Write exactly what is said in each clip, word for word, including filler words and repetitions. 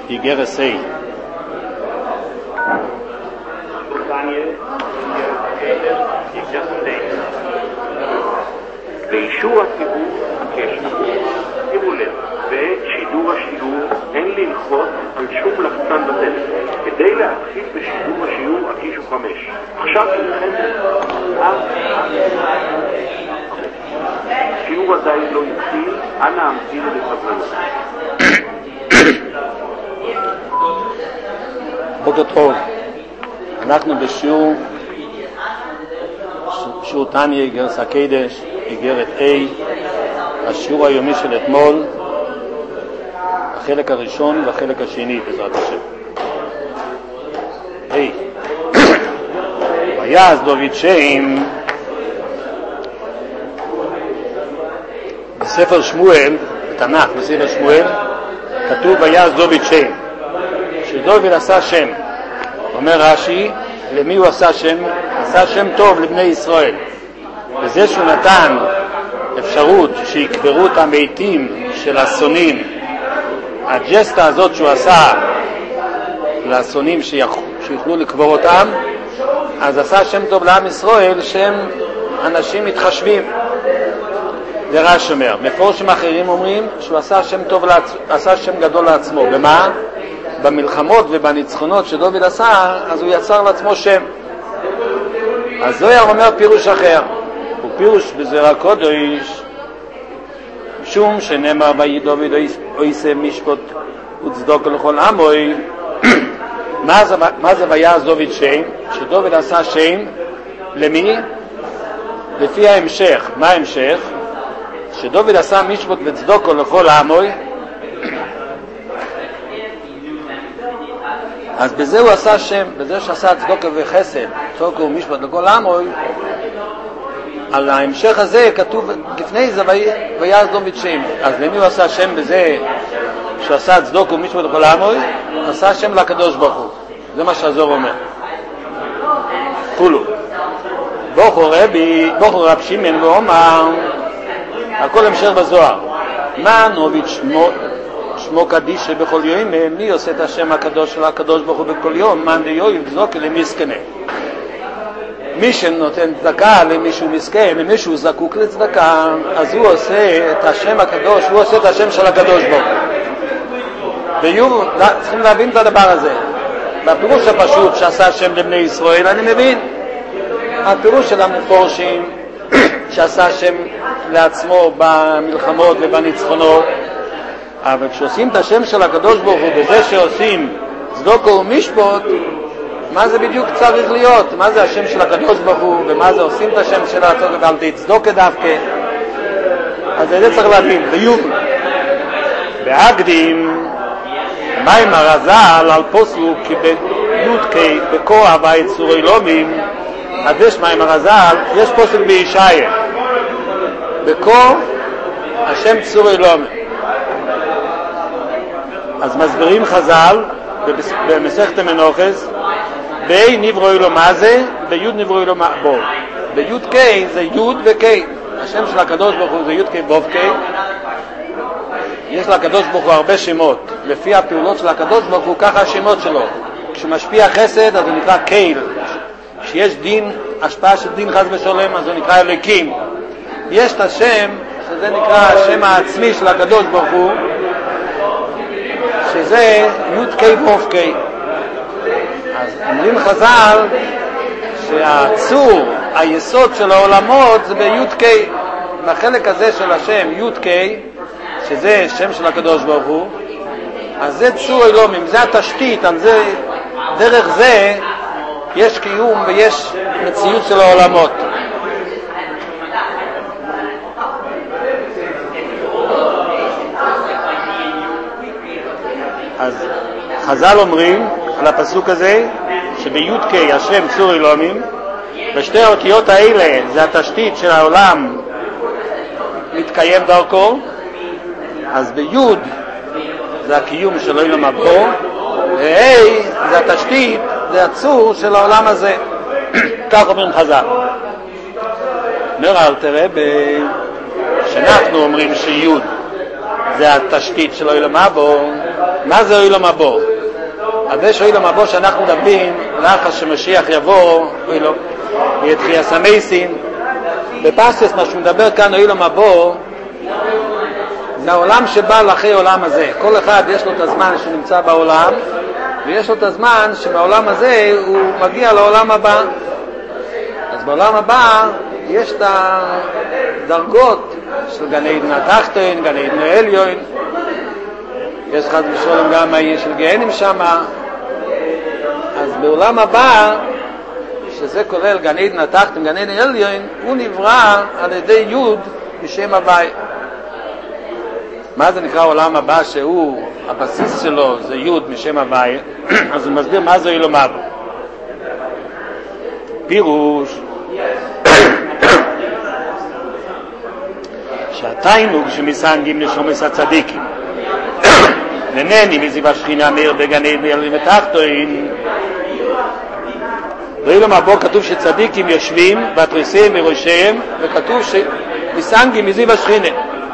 איגרת A. באישור הציבור הקשר, שימו לב, בשידור השיעור אין ללחוץ על שום לחצן בטלפון. כדי להתחיל בשידור השיעור הקישו חמש. עכשיו תלכם השיעור עדיין לא התחיל, אנא המתינו בסבלנות. בוקר טוב, אנחנו בשיעור שיעור תניא איגרת הקדש, איגרת A, השיעור היומי של אתמול, החלק הראשון והחלק השני בעזרת השם. היי, ויעש דוד שם. בספר שמואל, בתנ"ך בספר שמואל, כתוב ויעש דוד שם, שדוד עשה שם. אומר רש"י, למי הוא עשה שם? עשה שם טוב לבני ישראל. וזה שהוא נתן אפשרות שיקברו את המתים של השונאים, הג'סטה הזאת שהוא עשה לשונאים שיוכלו לקבור אותם, אז עשה שם טוב לעם ישראל שהם אנשים מתחשבים. זה רש"י אומר. מפורשים אחרים אומרים שהוא עשה שם טוב, עשה שם גדול לעצמו. במה? במלחמות ובניצחונות שדוד עשה, אז הוא יצר לעצמו שם. אז זוהר אומר פירוש אחר, הוא פירוש בזוהר הקודש, משום שנאמר ויהי דוד עושה משפט וצדקה לכל עמוי. מה זה, מה זה ויעש דוד שם? שדוד עשה שם למי? לפי ההמשך. מה ההמשך? שדוד עשה משפט וצדקה לכל עמוי, אז בזה הוא עשה שם, בזה שעשה צדקה וחסד, צדקה ומשפט לכל עמוי. על ההמשך הזה כתוב לפני זה ויעש דוד שם. אז למי הוא עשה שם בזה שעשה צדקה ומשפט לכל עמוי? עשה שם לקדוש ברוך הוא. זה מה שהזוהר אומר. כולו בוכו רבי בוכו רב שמעון ואומר, הכל המשך בזוהר, מן עובד שמו שמו קדיש בכל יום. מי עושה את השם הקדוש של הקדוש ברוך הוא בכל יום? מן דיוי צדקה למסכנה. מי שנותן צדקה למישהו מסכן, למישהו זקוק לצדקה, אז הוא עושה את השם הקדוש, הוא עושה את השם של הקדוש ברוך הוא. צריכים להבין את הדבר הזה. בפירוש הפשוט שעשה השם לבני ישראל אני מבין. הפירוש של המפורשים שעשה השם לעצמו במלחמות ובניצחונות, אבל כשעושים את השם של הקדוש ברוך הוא בזה שעושים צדקה ומשפט, מה זה בדיוק צריך להיות? מה זה השם של הקדוש ברוך הוא ומה זה עושים את השם של הצדקה ועל די צדקה דווקא? אז זה צריך להבין. ויובל בהקדים מים הרז"ל על פוסלו כי בי"ק בקור הווה יצורי לומים. אז יש מים הרז"ל, יש פוסק בישעיה בקור השם צורי לומים. אז מסבירים חז"ל במסכת מנוחס, בי נברואי לו מה זה, ביוד נברואי לו מה בו. ביוד קי זה יוד וקי. השם של הקדוש ברוך הוא זה יוד קי בוב קי. יש לקדוש ברוך הוא הרבה שמות, לפי הפעולות של הקדוש ברוך הוא ככה השמות שלו. כשמשפיע חסד אז הוא נקרא קייל, כשיש דין, השפעה של דין חס ושלום, אז הוא נקרא אלוקים. יש את השם שזה נקרא השם העצמי של הקדוש ברוך הוא, שזה יוד קי בוב קי. אז אומרים חז"ל שהצור, היסוד של העולמות זה ביוד קי. בחלק הזה של השם יוד קי, שזה שם של הקדוש ברוך הוא, אז זה צור אלומים, זה התשתית, על זה, דרך זה יש קיום ויש מציאות של העולמות. אז חז"ל אומרים על הפסוק הזה שביוד קי השם צור אלומים, ושתי האותיות האלה זה התשתית של העולם מתקיים דרכו. אז ביוד זה הקיום של עולם הבא, והי זה התשתית, זה הצור של העולם הזה. כך אומרים חז"ל. נראה תראה שאנחנו אומרים שיוד זה התשתית של עולם הבא, מה זה אוילום הבא? אז יש אוילום הבא שאנחנו מדברים לאחר שמשיח יבוא, אוילום, יתחייה סמייסין. בפסטס מה שהוא מדבר כאן אוילום הבא, זה העולם שבא לאחרי העולם הזה. כל אחד יש לו את הזמן שהוא נמצא בעולם, ויש לו את הזמן שמהעולם הזה הוא מגיע לעולם הבא. אז בעולם הבא יש את הדרגות של גן עדן התחתון, גן עדן העליון, יש חס ושלום גם העיר של גיהנום שם. אז בעולם הבא, שזה כולל גן עדן התחתון, גן עדן העליון, הוא נברא על ידי יוד בשם הוואי. מה זה נקרא העולם הבא שהוא, הבסיס שלו זה יוד משם הוואי? אז הוא מסביר מה זה אילום הבא. פירוש שהתיינוג שמסנגים נשומס הצדיקים ונני מזיו השכינה מאיר בגן עדן העליון ותחתון. באילום הבא כתוב שצדיקים יושבים בתריסיהם וראשיהם, וכתוב שמסנגים מזיו השכינה.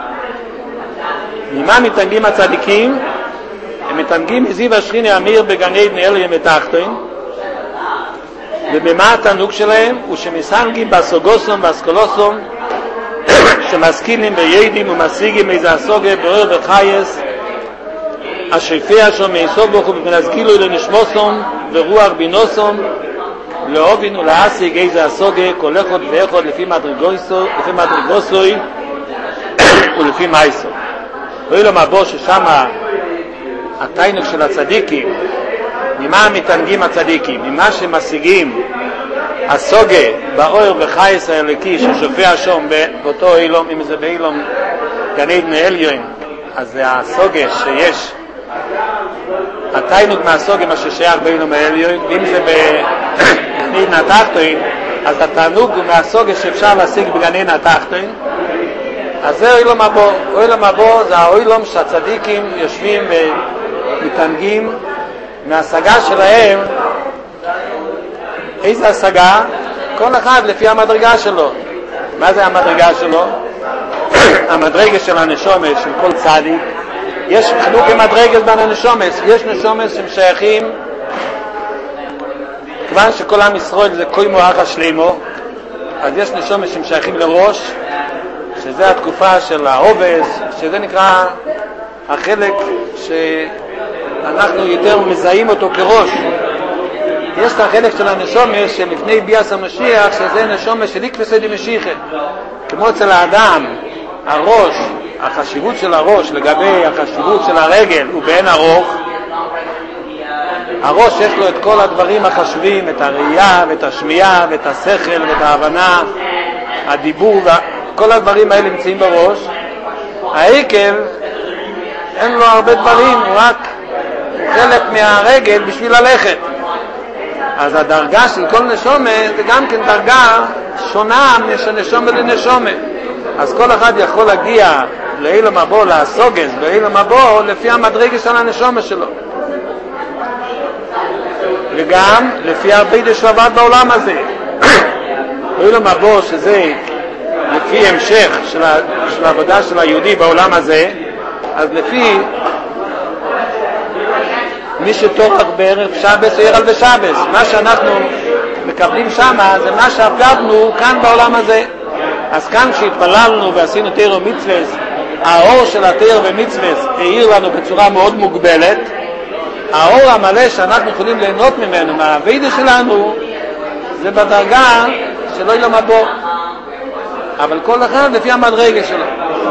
ממה מתענגים הצדיקים? הם מתענגים מזיו השכינה המאיר בגן עדן העליון ותחתון. ובמה התענוג שלהם? הוא שמסנגים בסוגוסום ואסקולוסום שמשכילים בידים ומשיגים איזה הסוגה באור וחייס השפע שם מיסוד בו ומנסגילו לנשמוסום ורוח בינוסום לאובין ולהשיג איזה הסוגה כל אחד ואחד לפי מדרגוסוי ולפי מייסו. ואילו מבוא ששם התיינוג של הצדיקים, ממה מתענגים הצדיקים? ממה שמשיגים הסוגה באור וחייס האלוקי ששופע שם באותו אילום, אם זה באילום גן עדן העליון, אז זה הסוגה שיש, התיינוג מהסוגה מה ששייך באילום העליון, ואם זה בגן עדן התחתון, אז התענוג הוא מהסוגה שאפשר להשיג בגן עדן התחתון. אז זה אילום הבא. אילום הבא זה האילום שהצדיקים יושבים ומתענגים מההשגה שלהם. איזה השגה? כל אחד לפי המדרגה שלו. מה זה המדרגה שלו? המדרגה של הנשומס של כל צדיק. יש חילוק המדרגה בין הנשומס. יש נשומס שהם שייכים, כיוון שכל עם ישראל זה קוימו אחא שלימו, אז יש נשומס שהם שייכים לראש, שזה התקופה של העובס, שזה נקרא החלק שאנחנו יותר מזהים אותו כראש. יש את החלק של הנשומס שלפני ביאס המשיח, שזה נשומס של איקפסא דמשיחא. כמו אצל האדם, הראש, החשיבות של הראש לגבי החשיבות של הרגל הוא בעין ארוך. הראש יש לו את כל הדברים החשובים, את הראייה ואת השמיעה ואת השכל ואת ההבנה, הדיבור, כל הדברים האלה נמצאים בראש. העקב אין לו הרבה דברים, הוא רק חלק מהרגל בשביל ללכת. אז הדרגה של כל נשומה זה גם כן דרגה שונה משנשומה לנשומה. אז כל אחד יכול להגיע לאילום הבא, לעסוגס באילום הבא לפי המדרגה של הנשומה שלו, וגם לפי העבודה שהוא עבד בעולם הזה. באילום הבא שזה לפי המשך של, ה, של העבודה של היהודי בעולם הזה, אז לפי מי שתורך בערב שבס או ירל ושבס, מה שאנחנו מקבלים שם זה מה שעבדנו כאן בעולם הזה. אז כאן כשהתפללנו ועשינו תורה ומצוות, האור של התורה ומצוות העיר לנו בצורה מאוד מוגבלת. האור המלא שאנחנו יכולים ליהנות ממנו מהעבודה שלנו זה בדרגה שלא אילום הבא, אבל כל אחד לפי המדרגה שלו.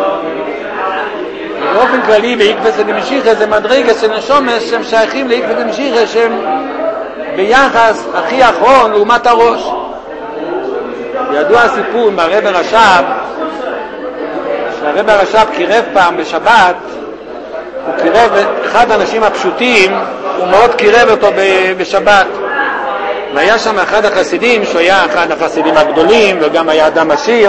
באופן כללי באיקפסא דמשיחא זה מדרגה של נשומס שהם שייכים לאיקפסא דמשיחא, שהם ביחס הכי אחרון לעומת הראש. ידוע הסיפור עם הרב הרש"ב, שהרב הרש"ב קירב פעם בשבת, הוא קירב אחד האנשים הפשוטים, הוא מאוד קירב אותו בשבת. והיה שם אחד החסידים, שהוא היה אחד החסידים הגדולים וגם היה אדם עשיר,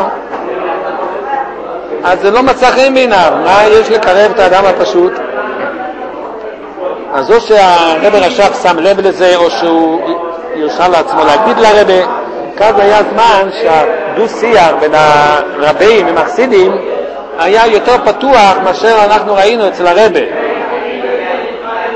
אז זה לא מצא חן בעיניו. מה יש לקרב את האדם הפשוט? אז או שהרב הרש"ב שם לב לזה, או שהוא ירשה לעצמו להגיד לרבי. כאן היה זמן שהדו שיח בין הרבים עם החסידים היה יותר פתוח מאשר אנחנו ראינו אצל הרבי.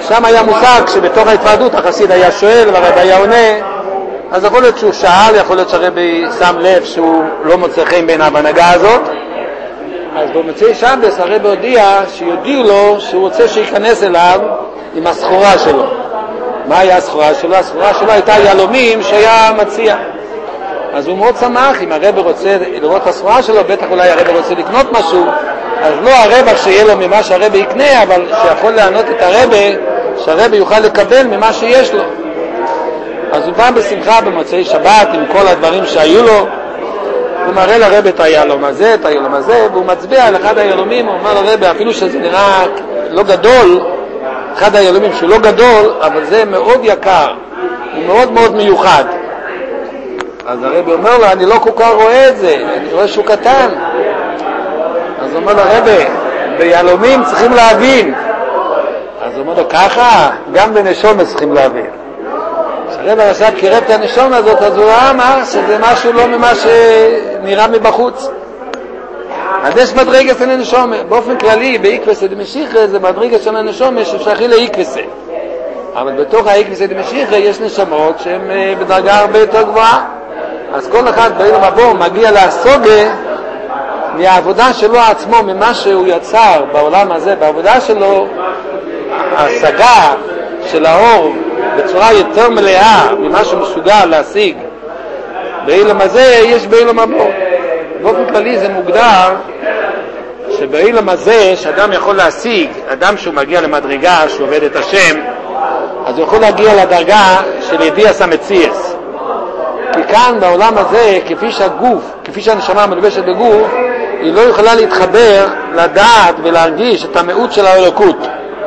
שם היה מושג שבתוך ההתוועדות החסיד היה שואל והרב היה עונה, אז יכול להיות שהוא שאל, יכול להיות שהרבי שם לב שהוא לא מוצא חן בעיניו בהנהגה הזאת. אז במוצאי שבת הרבי הודיע שיודיעו לו שהוא רוצה שייכנס אליו עם הסחורה שלו. מה היה הסחורה שלו? הסחורה שלו הייתה יהלומים שהיה מציע. אז הוא מאוד שמח, אם הרבי רוצה לראות את הסחורה שלו, בטח אולי הרבי רוצה לקנות משהו, אז לא הרווח שיהיה לו ממה שהרבי יקנה, אבל שיכול לענות את הרבי, שהרבי יוכל לקבל ממה שיש לו. אז הוא בא בשמחה במוצאי שבת עם כל הדברים שהיו לו, הוא מראה לרבי את היהלום הזה, את היהלום הזה, והוא מצביע על אחד היהלומים, הוא אומר לרבי, אפילו שזה נראה לא גדול, אחד היהלומים שהוא לא גדול, אבל זה מאוד יקר, הוא מאוד מאוד מיוחד. אז הרבי אומר לו, אני לא כל כך רואה את זה, אני רואה שהוא קטן. אז הוא אומר לו, רבי, ביהלומים צריכים להבין. אז הוא אומר לו, ככה, גם בנשום צריכים להבין. כשהרבי עכשיו קירב את הנשום הזאת, אז הוא אמר שזה משהו לא ממה שנראה מבחוץ. אז יש מדרגה של הנשום, באופן כללי, באיקווסה דמשיחא, זה מדרגה של הנשום ששייכים לאיקווסה. אבל בתוך האיקווסה דמשיחא יש נשמות שהן בדרגה הרבה יותר גבוהה. אז כל אחד בעולם הבא מגיע להסוגה מהעבודה שלו עצמו, ממה שהוא יצר בעולם הזה, בעבודה שלו, ההשגה של האור בצורה יותר מלאה ממה שהוא מסוגל להשיג בעולם הזה, יש בעולם הבא. באופן כללי זה מוגדר שבעולם הזה שאדם יכול להשיג, אדם שהוא מגיע למדרגה שהוא עובד את השם, אז הוא יכול להגיע לדרגה של ידיעס המציאס. כי כאן בעולם הזה, כפי שהגוף, כפי שהנשמה מלובשת בגוף, היא לא יכולה להתחבר, לדעת ולהרגיש את המיעוט של האלוקות.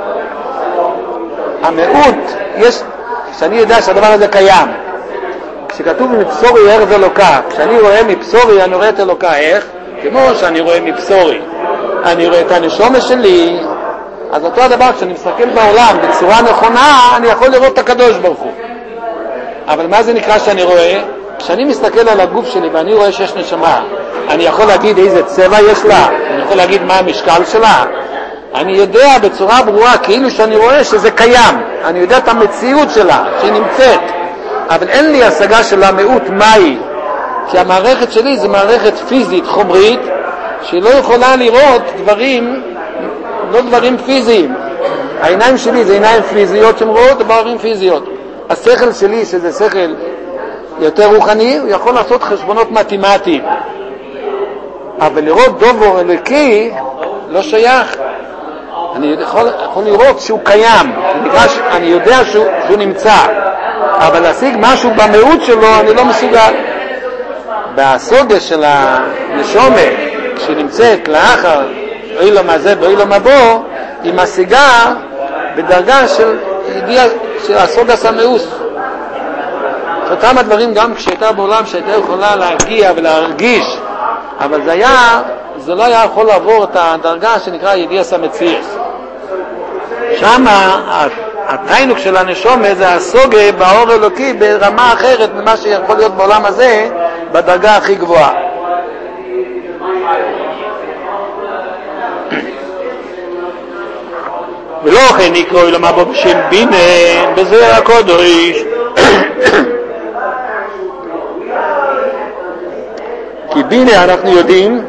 המיעוט, יש, כשאני יודע שהדבר הזה קיים, כשכתוב מבשורי איך זה אלוקה, כשאני רואה מבשורי אני רואה את אלוקה איך, כמו שאני רואה מבשורי אני רואה את הנשמה שלי, אז אותו הדבר כשאני מסתכל בעולם בצורה נכונה, אני יכול לראות את הקדוש ברוך הוא. אבל מה זה נקרא שאני רואה? כשאני מסתכל על הגוף שלי ואני רואה שיש נשמה, אני יכול להגיד איזה צבע יש לה, אני יכול להגיד מה המשקל שלה, אני יודע בצורה ברורה כאילו שאני רואה שזה קיים, אני יודע את המציאות שלה שהיא נמצאת, אבל אין לי השגה של המיעוט מהי, כי המערכת שלי זה מערכת פיזית חומרית שהיא לא יכולה לראות דברים, לא דברים פיזיים. העיניים שלי זה עיניים פיזיות שמרואות דברים פיזיות. השכל שלי שזה שכל יותר רוחני, הוא יכול לעשות חשבונות מתמטיים, אבל לראות דובר אלוקי לא שייך. אני יכול, יכול לראות שהוא קיים, אני יודע שהוא, שהוא נמצא, אבל להשיג משהו במיעוט שלו אני לא מסוגל. בסוגה של הנשומה שנמצאת לאחר אילום הזה באילום הבא, היא משיגה בדרגה של ידיעה של הסוגה סמאוס. אותם הדברים גם כשהייתה בעולם שהייתה יכולה להגיע ולהרגיש, אבל זה היה, זה לא היה יכול לעבור את הדרגה שנקרא ידיעה סמציאס. שם התיינוק של הנשומה זה הסוגה באור אלוקי ברמה אחרת ממה שיכול להיות בעולם הזה בדרגה הכי גבוהה. ולא כן נקרא אילום הבא בשם בינה בזוהר הקודש, כי בינה אנחנו יודעים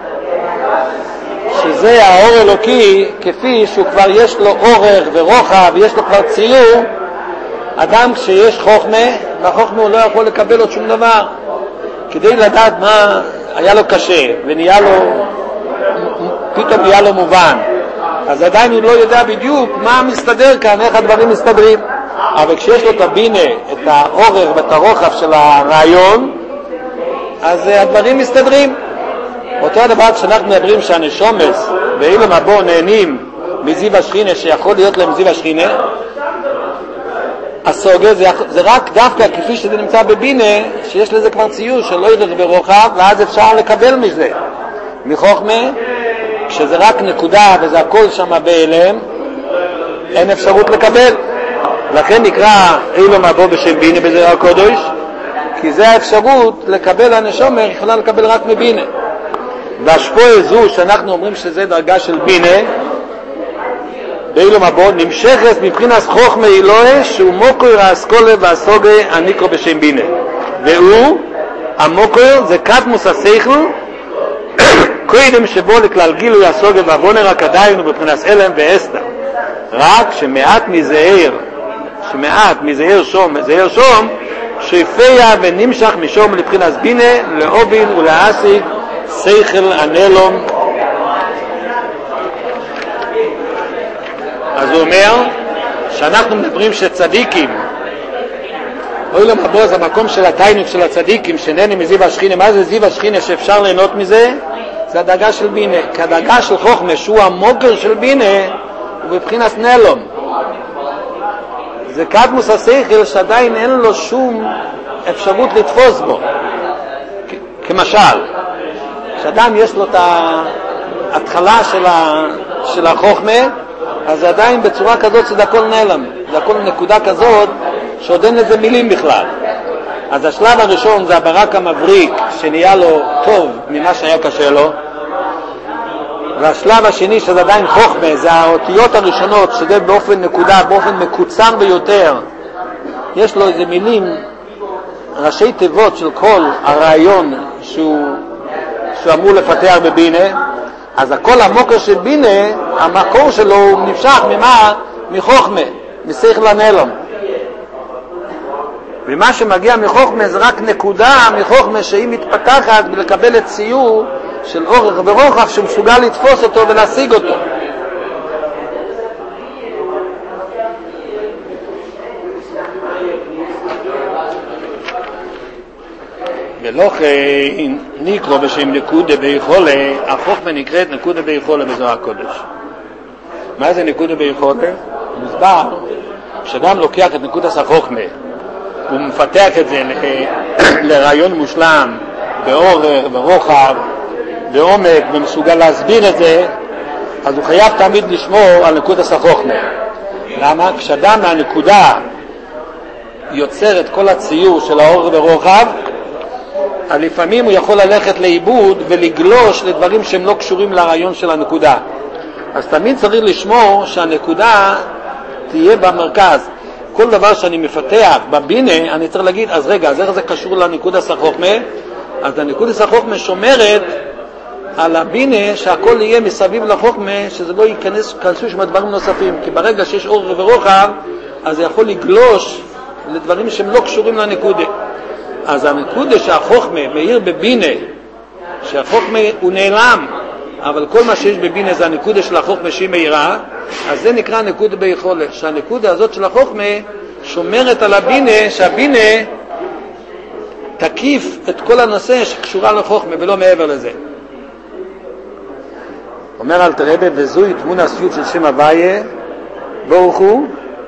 שזה האור אלוקי כפי שהוא כבר יש לו אורך ורוחב ויש לו כבר ציור. אדם כשיש חוכמה, והחוכמה הוא לא יכול לקבל עוד שום דבר, כדי לדעת מה היה לו קשה ונהיה לו, פתאום נהיה לו מובן, אז עדיין הוא לא יודע בדיוק מה מסתדר כאן, איך הדברים מסתדרים. אבל כשיש לו את הבינה, את האורך ואת הרוחב של הרעיון, אז הדברים מסתדרים. אותו הדבר כשאנחנו מדברים שהנשומס באילום הבא נהנים מזיו השכינה שיכול להיות להם זיו השכינה, הסוגה זה, זה רק דווקא כפי שזה נמצא בבינה שיש לזה כבר ציור של אורך ורוחב, ואז אפשר לקבל מזה. מחוכמה כשזה רק נקודה וזה הכל שם בהלם, אין אפשרות לקבל. לכן נקרא אילום הבא בשם בינה בזוהר הקודש, כי זה האפשרות לקבל. הנשמה יכולה לקבל רק מבינה. והשפועה זו שאנחנו אומרים שזה דרגה של בינה, באילום הבא נמשכת מבחינת חוכמה אלוהי שהוא מוקר האסכולה והסוגה הניקרו בשם בינה, והוא המוקר זה קדמוס השכל קודם שבו לכלל גילוי הסוגה והבונר רק עדיין הוא מבחינת אלם ואסתר, רק שמעט מזהר שמעט מזהר שום מזהר שום שיפיה ונמשך משום לבחינת בינה לאובין ולהשיג שכל הנלום. אז הוא אומר שאנחנו מדברים שצדיקים אוי לא מבוז המקום של התיינוק של הצדיקים שנהנים מזיו השכינה. מה זה זיו השכינה שאפשר ליהנות מזה? זה הדרגה של בינה, כי הדרגה של חוכמה שהוא המוקר של בינה הוא בבחינת נלום, זה קדמוס השכל שעדיין אין לו שום אפשרות לתפוס בו. כמשל כשאדם יש לו את ההתחלה של, ה... של החוכמה, אז זה עדיין בצורה כזאת שזה הכל נעלם, זה הכל נקודה כזאת שעוד אין לזה מילים בכלל. אז השלב הראשון זה הברק המבריק שנהיה לו טוב ממה שהיה קשה לו, והשלב השני שזה עדיין חוכמה, זה האותיות הראשונות שזה באופן נקודה, באופן מקוצר ביותר, יש לו איזה מילים, ראשי תיבות של כל הרעיון שהוא, שהוא אמור לפתח בבינה. אז הכל המוקר של בינה, המקור שלו הוא נמשך ממה? מחוכמה, משכל הנלום. ומה שמגיע מחוכמה זה רק נקודה מחוכמה שהיא מתפתחת ולקבל את ציור של אורך ורוחב שמסוגל לתפוס אותו ולהשיג אותו. ולכן נקרא בשם נקודה ביכולה, החוכמה נקראת נקודה ביכולה בזוהר הקודש. מה זה נקודה ביכולה? מוסבר כשאדם לוקח את נקודת החוכמה הוא מפתח את זה לרעיון מושלם באורך ברוחב בעומק ומסוגל להסביר את זה, אז הוא חייב תמיד לשמור על נקודת החוכמה. למה? כשאדם מהנקודה יוצר את כל הציור של האורך ברוחב, לפעמים הוא יכול ללכת לאיבוד ולגלוש לדברים שהם לא קשורים לרעיון של הנקודה. אז תמיד צריך לשמור שהנקודה תהיה במרכז. כל דבר שאני מפתח בבינה, אני צריך להגיד, אז רגע, אז איך זה קשור לנקודה החוכמה? אז הנקודה החוכמה שומרת על הבינה שהכל יהיה מסביב לחוכמה, שזה לא ייכנס, כנסו שם דברים נוספים, כי ברגע שיש אור ורוחב, אז זה יכול לגלוש לדברים שהם לא קשורים לנקודה. אז הנקודה שהחוכמה מאיר בבינה, שהחוכמה הוא נעלם, אבל כל מה שיש בבינה זה הנקודה של החוכמה שהיא מאירה, אז זה נקרא נקודה ביכולה, שהנקודה הזאת של החוכמה שומרת על הבינה, שהבינה תקיף את כל הנושא שקשורה לחוכמה ולא מעבר לזה. אומר אל תרבה, וזוהי תמונה סיוט של שם הוויה ברוך הוא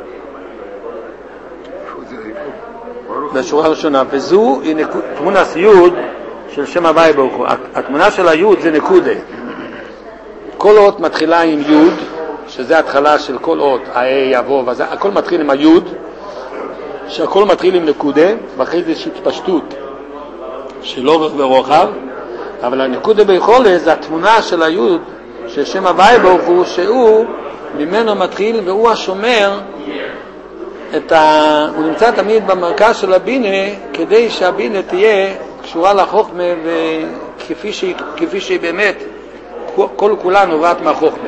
בשורה הראשונה, וזו היא תמונה סיוד של שם הוויה ברוך הוא. התמונה של היוד זה נקודה, כל אות מתחילה עם יוד, שזה התחלה של כל אות, הא יבוא, הכל מתחיל עם היוד, שהכל מתחיל עם נקודה, ואחרי זה יש התפשטות של אורך ורוחב, אבל הנקודה ביכולה זה התמונה של היוד של שם הוויה ברוך הוא, שהוא ממנו מתחיל והוא השומר את ה... הוא נמצא תמיד במרכז של הבינה כדי שהבינה תהיה קשורה לחוכמה וכפי שהיא, כפי שהיא באמת כל כולה נובעת מהחוכמה.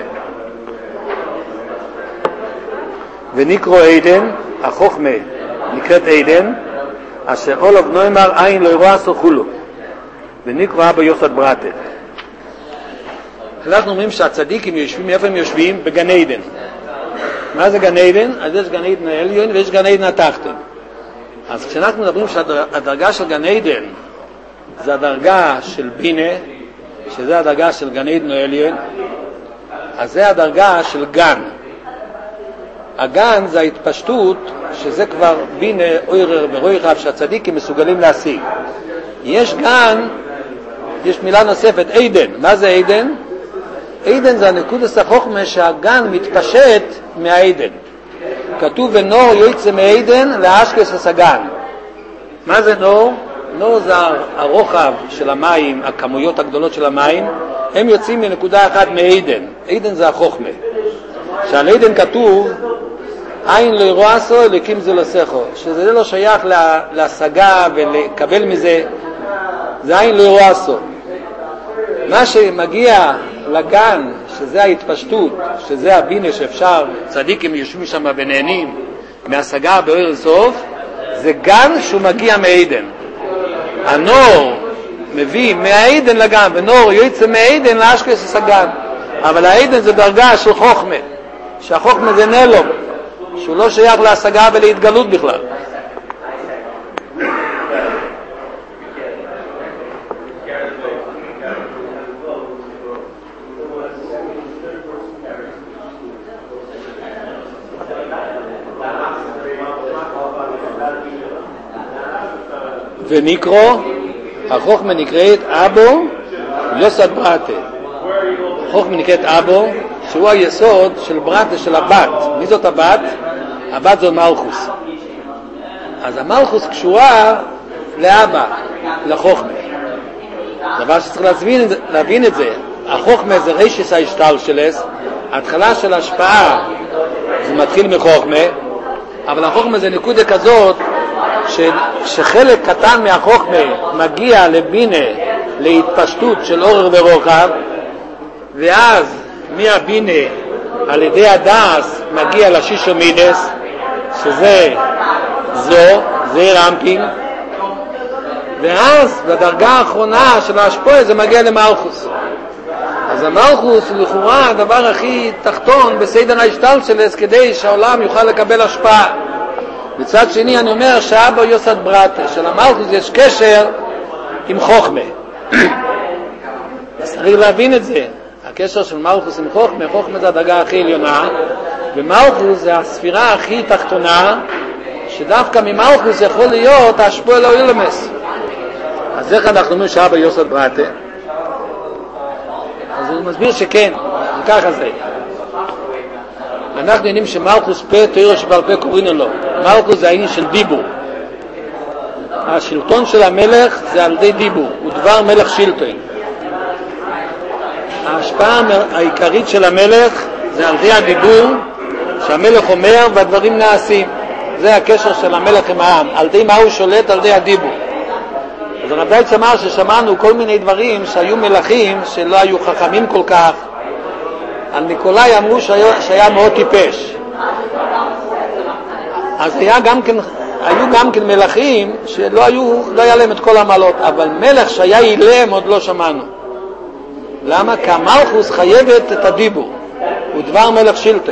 ונקרא עדן, החוכמה נקראת עדן, אשר אולוב נוימר עין לא ירואה סוכולו, ונקרא אבא יוסד ברטה. אנחנו אומרים שהצדיקים יושבים, איפה הם יושבים? בגן עדן. מה זה גן עדן? אז יש גן עדן העליון ויש גן עדן התחתון. אז כשאנחנו מדברים שהדרגה של גן עדן זה הדרגה של בינה, שזה הדרגה של גן עדן העליון, אז זה הדרגה של גן. הגן זה ההתפשטות, שזה כבר בינה אוירר ורוחב שהצדיקים מסוגלים להשיג. יש גן, יש מילה נוספת, עדן. מה זה עדן? עדן זה הנקודת החוכמה שהגן מתפשט מהעדן. כתוב ונור יוצא מעדן לאשקלון הסגן. מה זה נור? נור זה הרוחב של המים, הכמויות הגדולות של המים, הם יוצאים מנקודה אחת מעדן. עדן זה החוכמה. שעל עדן כתוב עין לא ירועסו אלוקים זה לא שכו, שזה לא שייך להשגה ולקבל מזה, זה עין לא ירועסו. מה שמגיע לגן, שזה ההתפשטות, שזה הבינה שאפשר, צדיקים יושבים שם ונהנים מהשגה באור סוף, זה גן שהוא מגיע מעדן. הנור מביא מהעדן לגן, ונור יוצא מהעדן לאשכנז הגן. אבל העדן זה דרגה של חוכמה, שהחוכמה זה נלום, שהוא לא שייך להשגה ולהתגלות בכלל. ונקרו, החוכמה נקראת אבו יוסד ברטה. החוכמה נקראת אבו, שהוא היסוד של ברטה של הבת. מי זאת הבת? הבת זאת מלכוס. אז המלכוס קשורה לאבא, לחוכמה. דבר שצריך להבין, להבין את זה. החוכמה זה רשס ההשתלשלס, ההתחלה של ההשפעה זה מתחיל מחוכמה, אבל החוכמה זה נקודה כזאת ש, שחלק קטן מהחוכמה מגיע לבינה, להתפשטות של אורך ורוחב, ואז מהבינה על ידי הדס מגיע לשישו מידס, שזה זו, זה רמפינג, ואז בדרגה האחרונה של ההשפעה זה מגיע למלכוס. אז המלכוס הוא לכאורה הדבר הכי תחתון בסדר ההשתלשלס כדי שהעולם יוכל לקבל השפעה. מצד שני אני אומר שאבא יוסד ברטה, שלמלכוס יש קשר עם חוכמה. אז צריך להבין את זה. הקשר של מלכוס עם חוכמה, חוכמה זה הדרגה הכי עליונה, ומלכוס זה הספירה הכי תחתונה, שדווקא ממלכוס יכול להיות השפוע לא ילמס. אז איך אנחנו אומרים שאבא יוסד ברטה? אז הוא מסביר שכן, וככה זה. אנחנו יודעים שמלכוס פה תאירו שבעל פה קוראים לו. מלכוס זה העניין של דיבור. השלטון של המלך זה על ידי דיבור, הוא דבר מלך שלטון. ההשפעה העיקרית של המלך זה על ידי הדיבור שהמלך אומר והדברים נעשים. זה הקשר של המלך עם העם, על ידי מה הוא שולט, על ידי הדיבור. אז הרב דייטש אמר ששמענו כל מיני דברים שהיו מלכים שלא היו חכמים כל כך. על ניקולאי אמרו שהיה, שהיה מאוד טיפש. אז היה גם כן, היו גם כן מלכים שלא היו, לא היה להם את כל המעלות, אבל מלך שהיה אילם עוד לא שמענו. למה? כי המלכוס חייבת את הדיבור, הוא דבר מלך שלטון.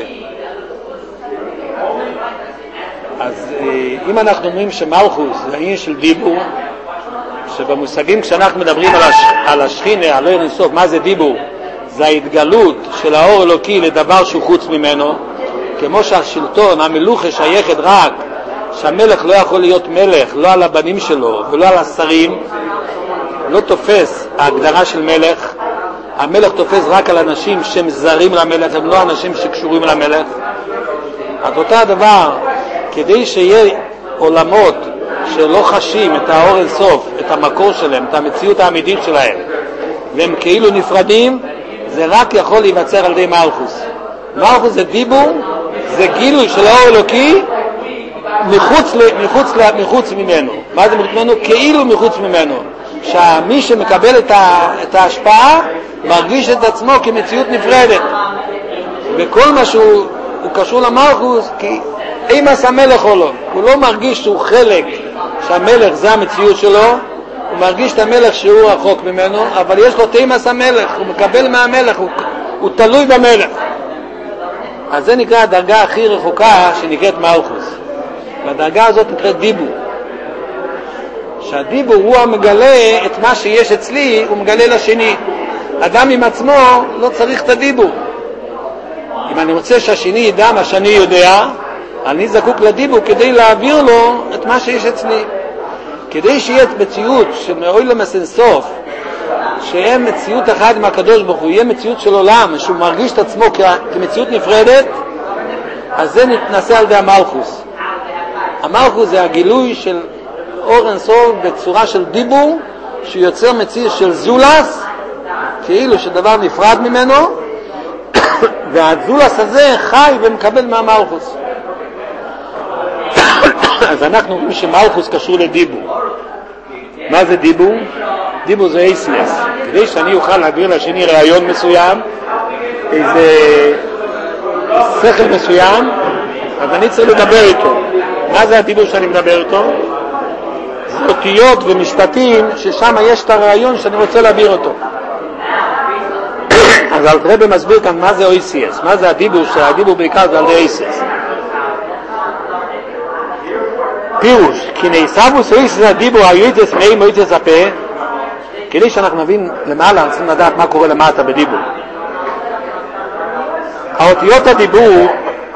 אז אם אנחנו אומרים שמלכוס זה העניין של דיבור, שבמושגים כשאנחנו מדברים על, הש... על השכינה, על אור אינסוף, מה זה דיבור? זה ההתגלות של האור אלוקי לדבר שהוא חוץ ממנו, כמו שהשלטון, המלוכה שייכת רק, שהמלך לא יכול להיות מלך, לא על הבנים שלו ולא על השרים, לא תופס ההגדרה של מלך, המלך תופס רק על אנשים שהם זרים למלך, הם לא אנשים שקשורים למלך. אז אותו הדבר, כדי שיהיה עולמות שלא חשים את האור אינסוף, את המקור שלהם, את המציאות האמיתית שלהם, והם כאילו נפרדים, זה רק יכול להיווצר על ידי מלכוס. מלכוס זה דיבור, זה גילוי של האור אלוקי מחוץ, מחוץ, מחוץ ממנו. מה זה מחוץ ממנו? כאילו מחוץ ממנו. שמי שמקבל את, ה, את ההשפעה מרגיש את עצמו כמציאות נפרדת. וכל מה שהוא קשור למלכוס, כי אימס המלך או לא. הוא לא מרגיש שהוא חלק, שהמלך זה המציאות שלו, הוא מרגיש את המלך שהוא רחוק ממנו, אבל יש לו תימס המלך, הוא מקבל מהמלך, הוא, הוא תלוי במלך. אז זה נקרא הדרגה הכי רחוקה שנקראת מלכוס. והדרגה הזאת נקראת דיבור. שהדיבור הוא המגלה את מה שיש אצלי, הוא מגלה לשני. אדם עם עצמו לא צריך את הדיבור. אם אני רוצה שהשני ידע מה שאני יודע, אני זקוק לדיבור כדי להעביר לו את מה שיש אצלי. כדי שיהיה מציאות שמעולם הסנסוף, שיהיה מציאות אחת עם הקדוש ברוך הוא, יהיה מציאות של עולם, שהוא מרגיש את עצמו כמציאות נפרדת, אז זה נתנסה על ידי המלכוס. המלכוס זה הגילוי של אור אינסוף בצורה של דיבור, שיוצר מציאות של זולס, כאילו שדבר נפרד ממנו, והזולס הזה חי ומקבל מהמלכוס. אז אנחנו רואים שמלכוס קשור לדיבור. מה זה דיבור? דיבור זה אייסנס. כדי שאני אוכל להעביר לשני רעיון מסוים, איזה שכל מסוים, אז אני צריך לדבר איתו. מה זה הדיבור שאני מדבר איתו? זה אותיות ומשפטים ששם יש את הרעיון שאני רוצה להעביר אותו. אז אל תראה במסביר כאן מה זה אויסיאס, מה זה הדיבור, שהדיבור בעיקר זה על די אייסס. פירוש, כי נסבוס אויסיאס הדיבור היועצס מאי מועצס הפה, כדי שאנחנו נבין למעלה, צריכים לדעת מה קורה למטה בדיבור. האותיות הדיבור,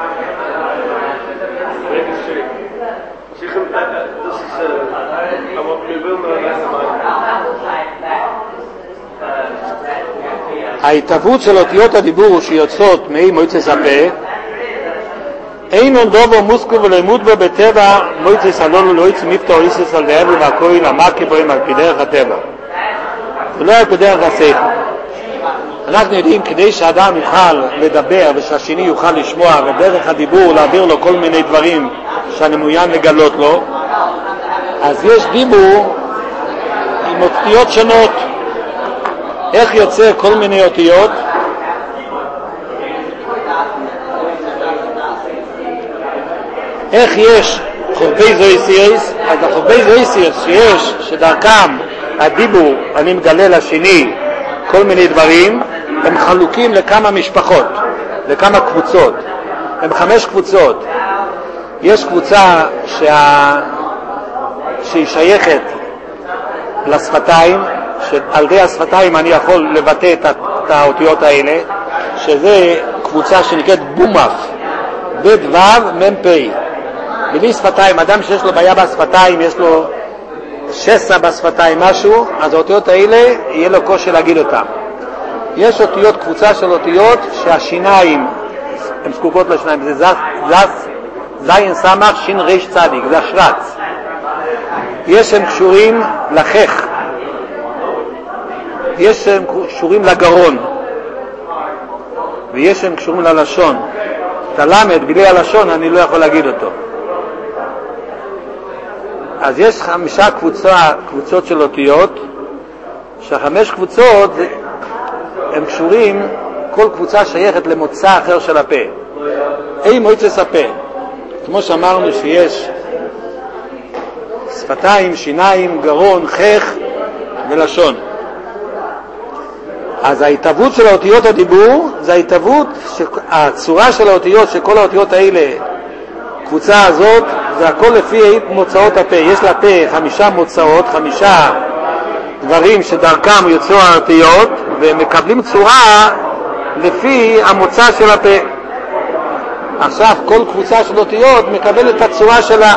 ההתהוות של אותיות הדיבור שיוצאות מאי מועצס הפה, אין דובר מוסקו ולמוד בו בטבע מועצס הלולו לא יצא מפתור איסס על דאבל והכוי למקי בוהם על פי דרך הטבע ולא על פי דרך השכל. אנחנו יודעים כדי שאדם יוכל לדבר ושהשני יוכל לשמוע ודרך הדיבור להעביר לו כל מיני דברים שאני מעוניין לגלות לו, אז יש דיבור עם אותיות שונות. איך יוצא כל מיני אותיות? איך יש חורבי זויסיאס? אז החורבי זויסיאס שיש, שדרכם הדיבור אני מגלה לשני כל מיני דברים, הם חלוקים לכמה משפחות, לכמה קבוצות. הם חמש קבוצות. יש קבוצה שה... שהיא שייכת לשפתיים, שעל די השפתיים אני יכול לבטא את האותיות האלה, שזה קבוצה שנקראת בומף, בית וו מ"פ. בלי שפתיים, אדם שיש לו בעיה בשפתיים, יש לו שסע בשפתיים משהו, אז האותיות האלה יהיה לו קושי להגיד אותם. יש אותיות, קבוצה של אותיות שהשיניים הן זקוקות לשיניים, זה זס, זס, זין סמך שין ריש צדיק, זה השרץ. יש הם קשורים לחך, יש הם קשורים לגרון, ויש הם קשורים ללשון. את הלמד בלי הלשון אני לא יכול להגיד אותו. אז יש חמישה קבוצה, קבוצות של אותיות, שהחמש קבוצות הם קשורים, כל קבוצה שייכת למוצא אחר של הפה. אי מועצס הפה, כמו שאמרנו שיש שפתיים, שיניים, גרון, חך ולשון. אז ההתהוות של האותיות הדיבור זה ההתהוות, הצורה של האותיות, שכל האותיות האלה, קבוצה הזאת, זה הכל לפי מוצאות הפה. יש לפה חמישה מוצאות, חמישה דברים שדרכם יוצאו האותיות, ומקבלים צורה לפי המוצא של הפה. עכשיו כל קבוצה של אותיות מקבלת את הצורה שלה.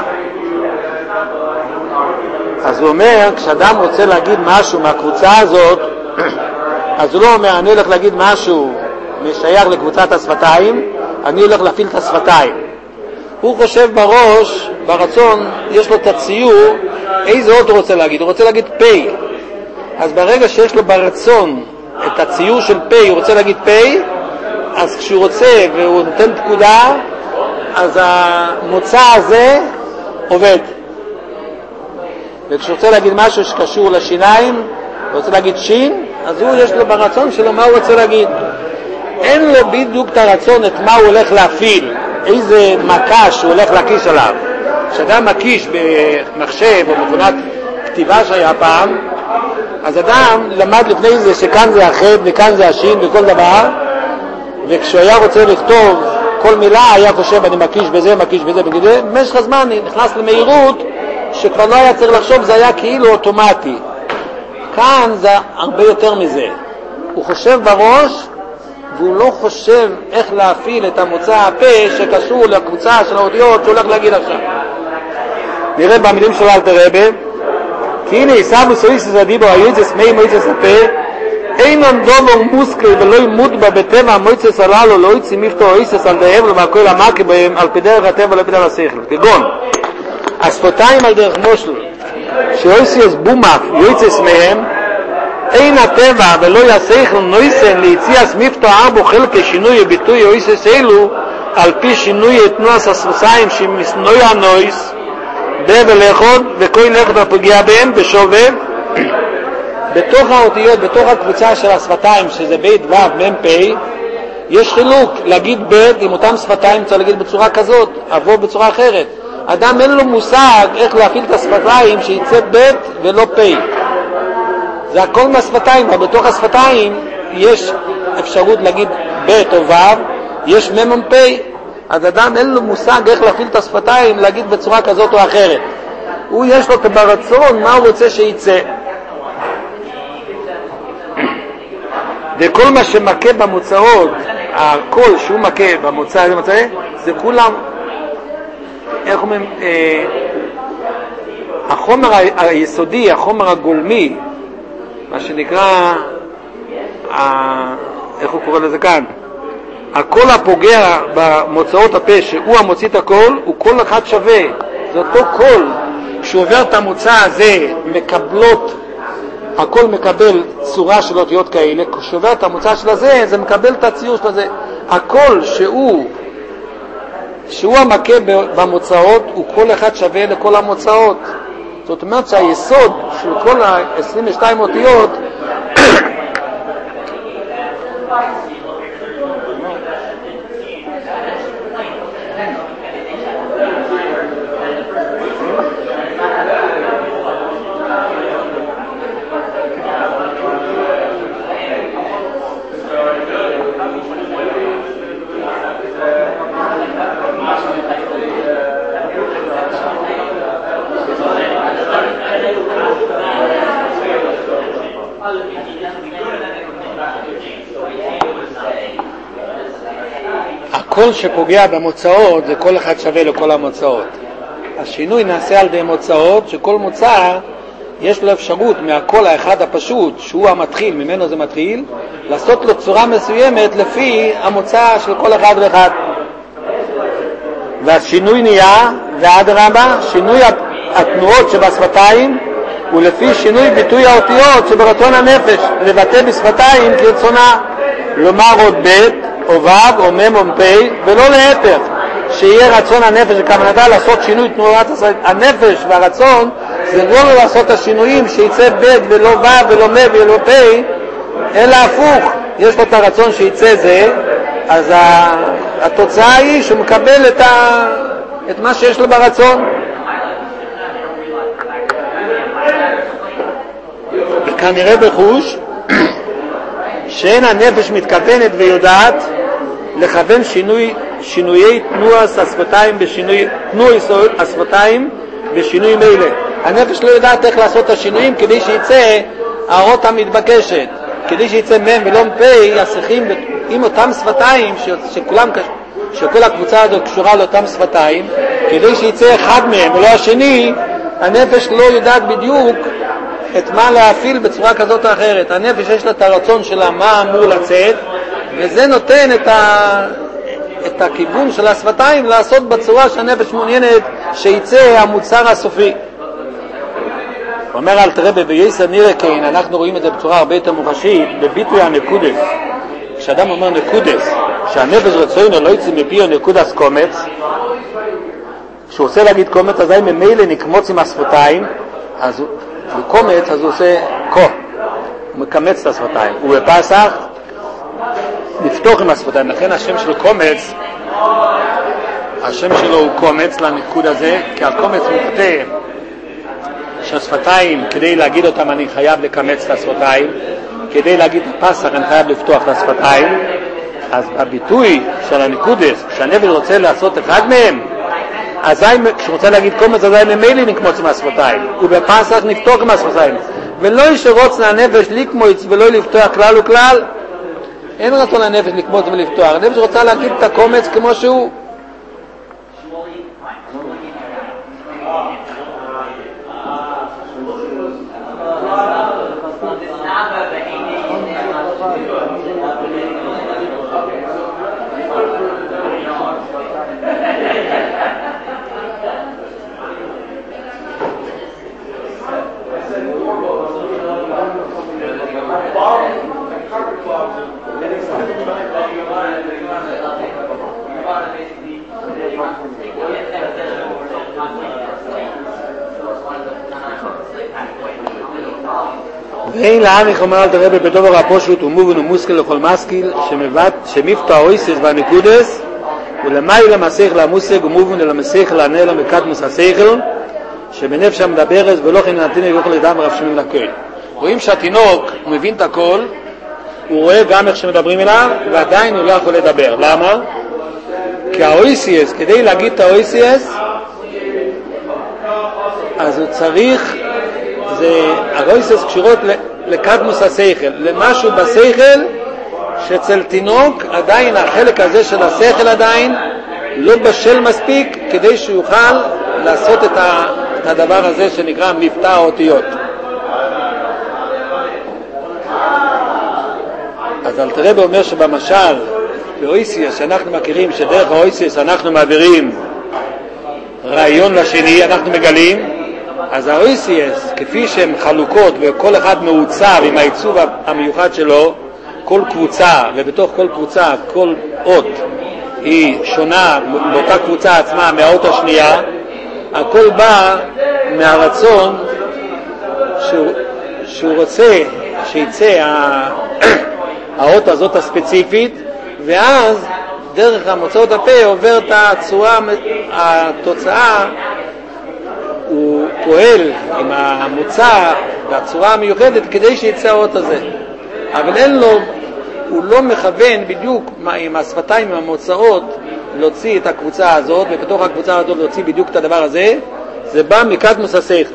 אז הוא אומר, כשאדם רוצה להגיד משהו מהקבוצה הזאת, אז הוא לא אומר, אני הולך להגיד משהו משייך לקבוצת השפתיים, אני הולך להפעיל את השפתיים. הוא חושב בראש, ברצון, יש לו את הציור, איזה אות הוא רוצה להגיד? הוא רוצה להגיד פי. אז ברגע שיש לו ברצון את הציור של פי, הוא רוצה להגיד פי, אז כשהוא רוצה והוא נותן פקודה, אז המוצא הזה עובד. וכשהוא רוצה להגיד משהו שקשור לשיניים, הוא רוצה להגיד שין, אז הוא יש לו ברצון שלו מה הוא רוצה להגיד. אין לו בדיוק את הרצון את מה הוא הולך להפעיל, איזה מקש הוא הולך להקיש עליו. כשאדם מקיש במחשב או מכונת כתיבה שהיה פעם, אז אדם למד לפני זה שכאן זה החד וכאן זה השין וכל דבר, וכשהוא היה רוצה לכתוב כל מילה היה חושב אני מקיש בזה, מקיש בזה, בגלל במשך הזמן נכנס למהירות שכבר לא היה צריך לחשוב, זה היה כאילו אוטומטי. כאן זה הרבה יותר מזה. הוא חושב בראש והוא לא חושב איך להפעיל את המוצא הפה שקשור לקבוצה של האותיות שהוא הולך להגיד עכשיו. נראה במילים של אלתר רבי, כי הנה יסבו סויסס הדיבור היועצס מי מועצס הפה, אינם דובר מושכל ולא ימוד בה בטבע המועצס הללו לא יצא מפתור היועצס על דאב ומהכל המקי בהם על פי דרך הטבע לא פי דרך השכל. כגון השפתיים על דרך מושל שיועצס בומק יועצס מהם, אין הטבע ולא יסייך נויסן ליציאס מפתו ארבו חלקי שינוי ביטוי או איסס אלו על פי שינוי תנועת הספסיים שמסנוי הנויס דבר לאחוד וכל לאחוד הפגיע בהם בשובב בתוך האותיות, בתוך הקבוצה של השפתיים שזה בית ו' מ' פ' יש חילוק להגיד בית עם אותם שפתיים צריך להגיד בצורה כזאת, אבוא בצורה אחרת. אדם אין לו מושג איך להפעיל את השפתיים שיצא בית ולא פ'. זה הכל מהשפתיים, אבל בתוך השפתיים יש אפשרות להגיד בית או ו', יש מ' או פ'. אז אדם אין לו מושג איך להפעיל את השפתיים להגיד בצורה כזאת או אחרת. הוא יש לו ברצון מה הוא רוצה שיצא. וכל מה שמכה במוצאות, הכל שהוא מכה במוצא, זה, מצא, זה כולם, איך אומרים, אה, החומר היסודי, החומר הגולמי, מה שנקרא, אה, איך הוא קורא לזה כאן? הכל הפוגע במוצאות הפה, שהוא המוציא את הכל, הוא כל אחד שווה. זה אותו כל, כשעובר את המוצא הזה, מקבלות, הכל מקבל צורה של אותיות כאלה, כשעובר את המוצא של הזה, זה מקבל את הציור של הזה. הכל שהוא, שהוא המכה במוצאות, הוא כל אחד שווה לכל המוצאות. זאת אומרת שהיסוד של כל ה-עשרים ושתיים אותיות, הכל שפוגע במוצאות זה כל אחד שווה לכל המוצאות. השינוי נעשה על ידי מוצאות, שכל מוצא יש לו אפשרות מהכל האחד הפשוט שהוא המתחיל, ממנו זה מתחיל, לעשות לו צורה מסוימת לפי המוצא של כל אחד ואחד. והשינוי נהיה, ועד רבה, שינוי התנועות שבשפתיים הוא לפי שינוי ביטוי האותיות שברצון הנפש, לבטא בשפתיים כרצונה, לומר עוד בית או ו' או מ' או פ', ולא להפך, שיהיה רצון הנפש, וכוונתה לעשות שינוי תנועת הנפש, והרצון זה לא לעשות את השינויים שיצא ב' ולא ו' ולא מ' ולא פ', אלא הפוך, יש לו את הרצון שיצא זה, אז התוצאה היא שהוא מקבל את, ה... את מה שיש לו ברצון. וכנראה בחוש שאין הנפש מתכוונת ויודעת לכוון שינוי, שינויי תנועת השפתיים בשינוי, תנועי השפתיים בשינויים אלה. הנפש לא יודעת איך לעשות את השינויים כדי שיצא האות המתבקשת, כדי שיצא מ' ולא פ', השיחים עם אותם שפתיים שכולם, שכל הקבוצה הזאת קשורה לאותם שפתיים, כדי שיצא אחד מהם ולא השני, הנפש לא יודעת בדיוק את מה להפעיל בצורה כזאת או אחרת. הנפש יש לה את הרצון שלה מה אמור לצאת, וזה נותן את, ה... את הכיוון של השפתיים לעשות בצורה שהנפש מעוניינת שיצא המוצר הסופי. אומר אל תראה בייסר נראה כן, אנחנו רואים את זה בצורה הרבה יותר מוחשית בביטוי הנקודס. כשאדם אומר נקודס, שהנפש רצונו לא יצא מפיו נקודס קומץ, כשהוא רוצה להגיד קומץ אז אם ממילא נקמוץ עם השפתיים, אז הוא קומץ, אז הוא עושה קו, הוא מקמץ את השפתיים. ובפסח נפתוח עם השפתיים, לכן השם של קומץ, השם שלו הוא קומץ לנקוד הזה, כי הקומץ מוכתב שהשפתיים, כדי להגיד אותם אני חייב לקמץ את השפתיים, כדי להגיד את הפסח אני חייב לפתוח את השפתיים. אז הביטוי של הנקודס, שהנפש רוצה לעשות אחד מהם, אזי כשהוא רוצה להגיד קומץ, אזי ממילא נקמוץ עם השפתיים, ובפסח נפתוח עם השפתיים, ולא ישרוץ לנפש לקמוץ ולא לפתוח כלל וכלל. אין רצון לנפש לקמוץ ולפתוח, הנפש רוצה להגיד את הקומץ כמו שהוא. ואין להעריך אומר על דרבה בדובר הפושוט ומובן ומושכל לכל משכיל שמבטא האויסס והנקודס ולמאי למסך למושג ומובן למסך לענה מקדמוס השכל שבנפש המדברס ולא כן נתינו יוכל לדם רב שמים לכל. רואים שהתינוק הוא מבין את הכל, הוא רואה גם איך שמדברים אליו ועדיין הוא לא יכול לדבר. למה? כי האויסיאס, כדי להגיד את האויסיאס אז הוא צריך, זה האויסיאס קשורות לקדמוס השכל, למשהו בשכל שאצל תינוק עדיין החלק הזה של השכל עדיין לא בשל מספיק כדי שהוא יוכל לעשות את, ה, את הדבר הזה שנקרא מבטא האותיות. אז אלתרבה אומר שבמשל באויסיאס שאנחנו מכירים שדרך האויסיאס אנחנו מעבירים רעיון לשני, אנחנו מגלים, אז האויסיאס כפי שהן חלוקות וכל אחד מעוצב עם העיצוב המיוחד שלו, כל קבוצה ובתוך כל קבוצה כל אות היא שונה באותה קבוצה עצמה מהאות השנייה, הכל בא מהרצון שהוא, שהוא רוצה שיצא האות הזאת הספציפית, ואז דרך המוצאות הפה עובר את הצורה, התוצאה הוא פועל עם המוצא והצורה המיוחדת כדי שיצא האות הזה, אבל אין לו, הוא לא מכוון בדיוק עם השפתיים, עם המוצאות להוציא את הקבוצה הזאת ובתוך הקבוצה הזאת להוציא בדיוק את הדבר הזה. זה בא מקדמוס השכל.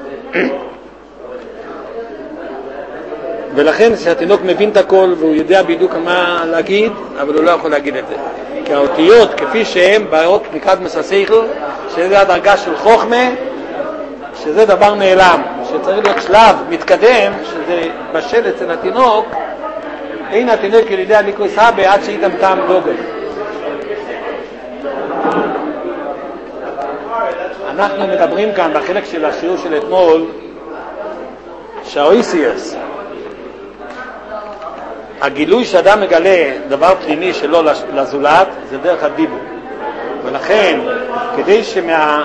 ולכן שהתינוק מבין את הכל והוא יודע בדיוק מה להגיד, אבל הוא לא יכול להגיד את זה, כי האותיות כפי שהן באות מקדמוס השכל, שזה הדרגה של חוכמה, שזה דבר נעלם, שצריך להיות שלב מתקדם, שזה בשל אצל התינוק, אין התינוק ילידי הליכוס הבא עד שאיתם טעם דוגל. אנחנו מדברים כאן בחלק של השיעור של אתמול שהאויסיאס, הגילוי שאדם מגלה דבר פנימי שלו לזולת זה דרך הדיבור, ולכן כדי שמה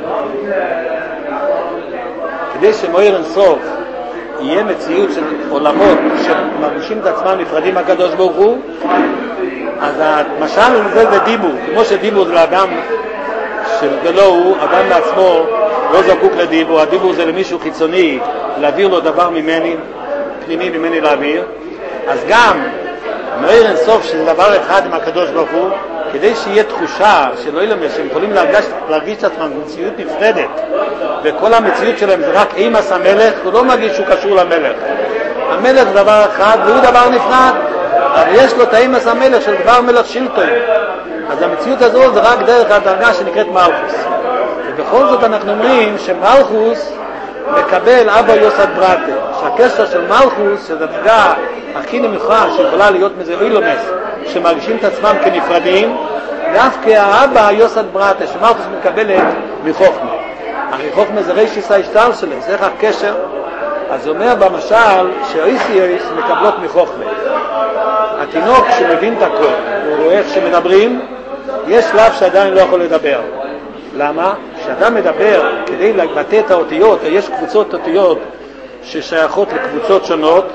כדי שמאיר אינסוף יהיה מציאות של עולמות שמרגישים את עצמם נפרדים מהקדוש ברוך הוא, אז המשל לזה זה דיבור, כמו שדיבור זה לאדם שלא הוא, אדם לעצמו לא זקוק לדיבור, הדיבור זה למישהו חיצוני להעביר לו דבר ממני, פנימי ממני להעביר, אז גם מאיר אינסוף שזה דבר אחד עם הקדוש ברוך הוא, כדי שיהיה תחושה שלא ילמד שהם יכולים להרגיש, להרגיש את עצמם במציאות נפרדת וכל המציאות שלהם זה רק אימס המלך, הוא לא מרגיש שהוא קשור למלך. המלך זה דבר אחד והוא דבר נפרד, אבל יש לו את האימס המלך של דבר מלך שלטון, אז המציאות הזו זה רק דרך הדרגה שנקראת מלכוס. ובכל זאת אנחנו אומרים שמלכוס מקבל אבא יוסד ברטה, שהקשר של מלכוס שזה דרגה הכי נמוכה שיכולה להיות מזה אילומס שמרגישים את עצמם כנפרדים, דווקא האבא יוסד ברטה שמלכוס מקבלת מחוכמה. הרי חוכמה זה רישיס ההשתל שלהם, זה איך הקשר. אז אומר במשל שהאיסייס מקבלות מחוכמה. התינוק שמבין את הכל, הוא רואה איך שמדברים, יש שלב שעדיין לא יכול לדבר. למה? כשאדם מדבר כדי לבטא את האותיות, יש קבוצות אותיות ששייכות לקבוצות שונות,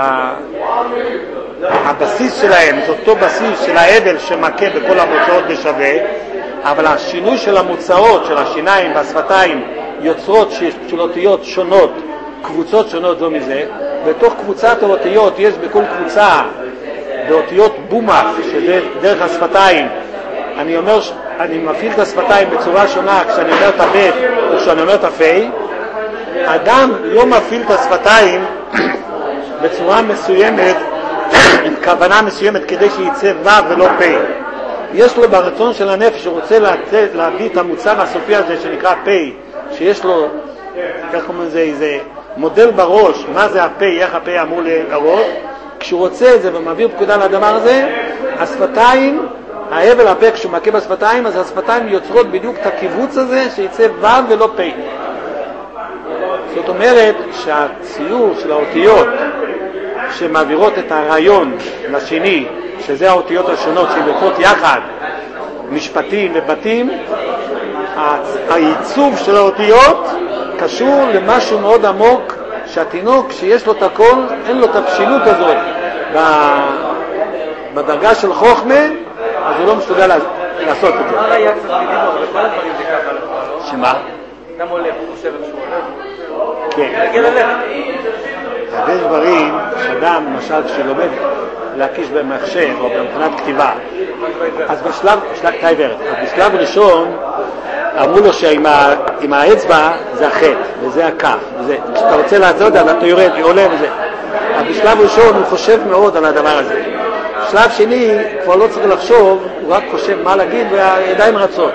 שהבסיס שלהם זה אותו בסיס של ההבל שמכה בכל המוצאות בשווה, אבל השינוי של המוצאות, של השיניים והשפתיים, יוצרות של אותיות שונות, קבוצות שונות זו מזה. בתוך קבוצת האותיות יש בכל קבוצה באותיות בומח, שזה דרך השפתיים. אני אומר, אני מפעיל את השפתיים בצורה שונה כשאני אומר את הבית או כשאני אומר את הפי. אדם לא מפעיל את השפתיים בצורה מסוימת, עם כוונה מסוימת כדי שיצא ו' ולא פי. יש לו ברצון של הנפש, הוא רוצה להביא את המוצר הסופי הזה שנקרא פי, שיש לו, איך אומרים זה, איזה מודל בראש, מה זה הפי, איך הפי אמור להראות. כשהוא רוצה את זה ומעביר פקודה לדבר הזה, השפתיים, ההבל הפה כשהוא מכה בשפתיים, אז השפתיים יוצרות בדיוק את הקיבוץ הזה שיצא ו' ולא פי. זאת אומרת שהציור של האותיות שמעבירות את הרעיון לשני, שזה האותיות השונות שיוצרות יחד משפטים ובתים, העיצוב של האותיות קשור למשהו מאוד עמוק שהתינוק שיש לו את הכל, אין לו את הבשילות הזאת בדרגה של חוכמה, אז הוא לא מסוגל לעשות את זה. מה ראייה קצת בדיבור? בכל הדברים זה ככה לך, לא? שמה? גם הולך, הוא חושב שהוא הולך. כן. להגיע ללך. הרבה דברים שאדם, למשל, כשלומד להקיש במחשב או במכונת כתיבה, אז בשלב, טייבר, בשלב ראשון אמרו לו שעם האצבע זה החטא וזה הכף, כשאתה רוצה לעשות אז אתה יורד, עולה וזה. אבל בשלב ראשון הוא חושב מאוד על הדבר הזה. בשלב שני כבר לא צריך לחשוב, הוא רק חושב מה להגיד והידיים רצות.